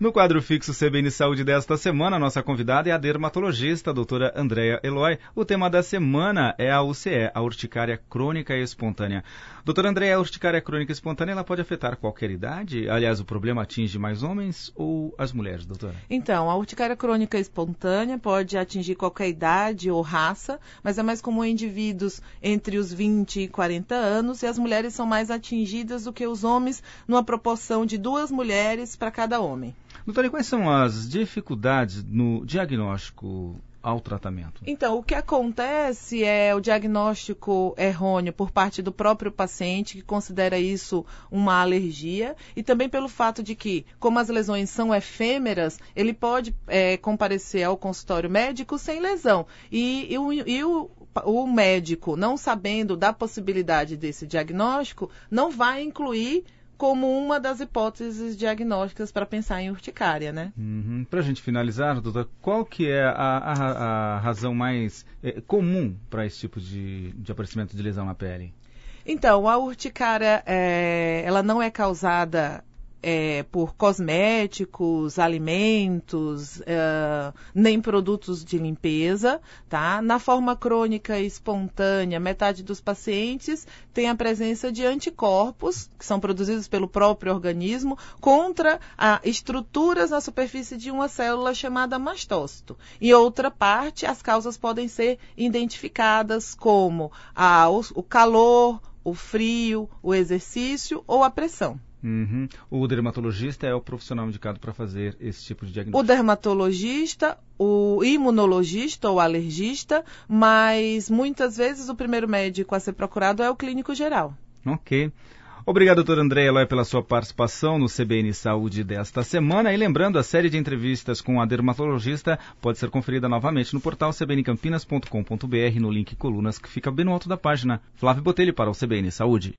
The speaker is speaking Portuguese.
No quadro fixo CBN Saúde desta semana, nossa convidada é a dermatologista, a doutora Andréa Eloy. O tema da semana é a UCE, a urticária crônica e espontânea. Doutora Andréa, a urticária crônica e espontânea, ela pode afetar qualquer idade? Aliás, o problema atinge mais homens ou as mulheres, doutora? Então, a urticária crônica e espontânea pode atingir qualquer idade ou raça, mas é mais comum em indivíduos entre os 20 e 40 anos, e as mulheres são mais atingidas do que os homens, numa proporção de 2 mulheres para cada homem. Doutora, e quais são as dificuldades no diagnóstico ao tratamento? Então, o que acontece é o diagnóstico errôneo por parte do próprio paciente, que considera isso uma alergia, e também pelo fato de que, como as lesões são efêmeras, ele pode comparecer ao consultório médico sem lesão. O médico, não sabendo da possibilidade desse diagnóstico, não vai incluir como uma das hipóteses diagnósticas para pensar em urticária, né? Para a gente finalizar, doutora, qual que é a razão mais comum para esse tipo de aparecimento de lesão na pele? Então, a urticária, ela não é causada por cosméticos, alimentos, nem produtos de limpeza, tá? Na forma crônica e espontânea, metade dos pacientes tem a presença de anticorpos, que são produzidos pelo próprio organismo, contra estruturas na superfície de uma célula chamada mastócito. Em outra parte, as causas podem ser identificadas como o calor, o frio, o exercício ou a pressão. O dermatologista é o profissional indicado para fazer esse tipo de diagnóstico? O dermatologista, o imunologista ou alergista, mas muitas vezes o primeiro médico a ser procurado é o clínico geral. Ok. Obrigado, doutora Andréa Eloy, pela sua participação no CBN Saúde desta semana. E lembrando, a série de entrevistas com a dermatologista pode ser conferida novamente no portal cbncampinas.com.br, no link Colunas, que fica bem no alto da página. Flávio Botelho para o CBN Saúde.